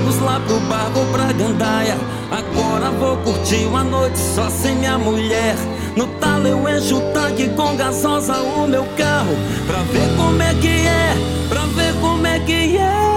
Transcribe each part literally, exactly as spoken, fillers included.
amigos lá pro bar, vou pra gandaia. Agora vou curtir uma noite só sem minha mulher. No talo eu encho o tanque com gasosa o meu carro, pra ver como é que é, pra ver como é que é.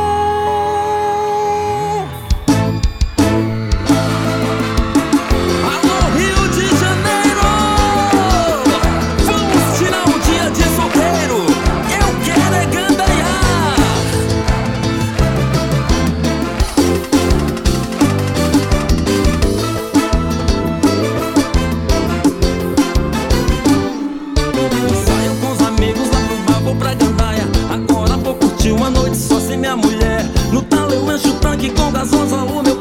Uma noite só sem minha mulher. No talo eu encho o tanque com gasosa o meu